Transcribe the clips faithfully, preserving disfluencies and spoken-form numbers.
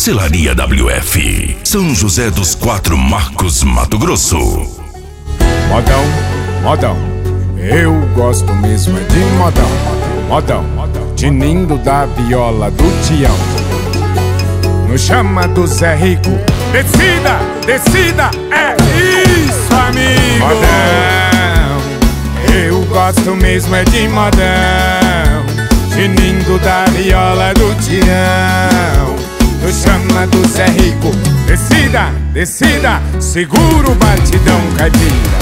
Tencelaria W F, São José dos Quatro Marcos, Mato Grosso. Modão, modão, eu gosto mesmo é de modão. Modão, tinindo da viola do Tião. No chama do Zé Rico, descida, descida, é isso, amigo. Modão, eu gosto mesmo é de modão. Tinindo da viola do Tião. No chama do Zé Rico, descida, descida, segura o batidão caipira.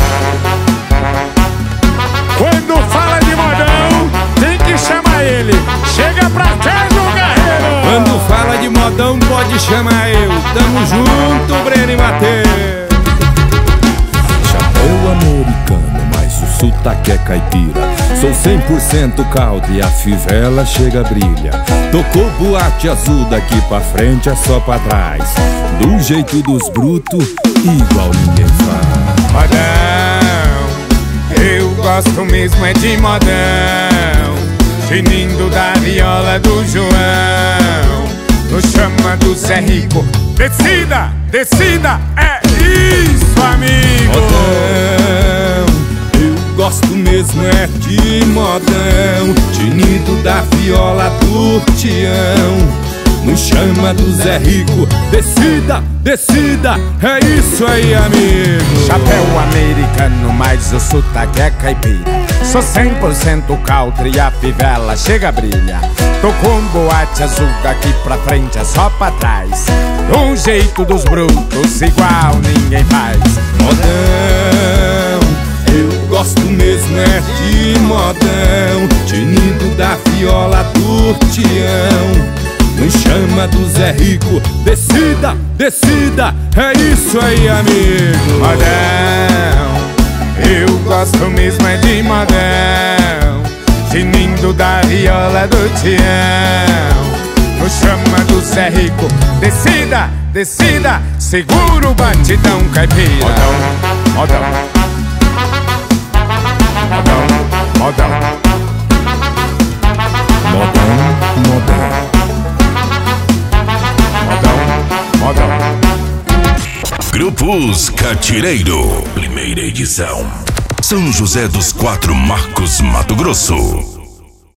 Quando fala de modão, tem que chamar ele. Chega pra cá, meu guerreiro. Quando fala de modão, pode chamar eu. Tamo junto, Breno e Mateus. Chapéu americano, mas o sotaque é caipira. Sou cem por cento caldo e a fivela chega brilha. Tocou boate azul, daqui pra frente é só pra trás. Do jeito dos brutos, igual ninguém faz. Modão, eu gosto mesmo é de modão. Tinindo da viola do João. No chama do Zé Rico, descida, descida, é isso, amigo. Modão, eu gosto mesmo é de modão. Tinindo da viola do Tião. No chama do Zé Rico, descida, descida, é isso aí, amigo. Chapéu americano, mas o sotaque é caipira. Sou cem por cento country e a fivela chega brilha. Tô com boate azul, daqui pra frente é só pra trás. Do jeito dos brutos, igual ninguém faz. Modão, eu gosto mesmo é de modão. Tinindo da viola do Tião. No chama do Zé Rico, descida, descida, é isso aí, amigo. Modão, eu gosto mesmo é de modão. Tinindo da viola do Tião. No chama do Zé Rico, descida, descida, segura o batidão caipira. Modão, modão, modão, modão, modão, modão. Modão. Grupos Catireiro, primeira edição. São José dos Quatro Marcos, Mato Grosso.